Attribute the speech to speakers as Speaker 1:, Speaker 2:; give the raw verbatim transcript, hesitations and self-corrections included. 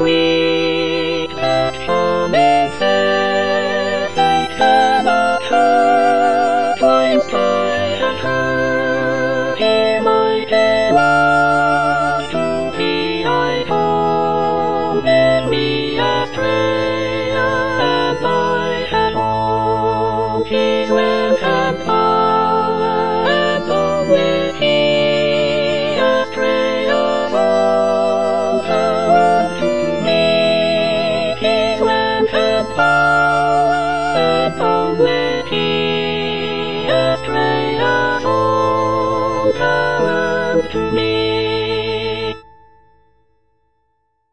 Speaker 1: sweet that promises cannot hurt. Once I had heard, hear my dear love, to thee I come, bear me astray.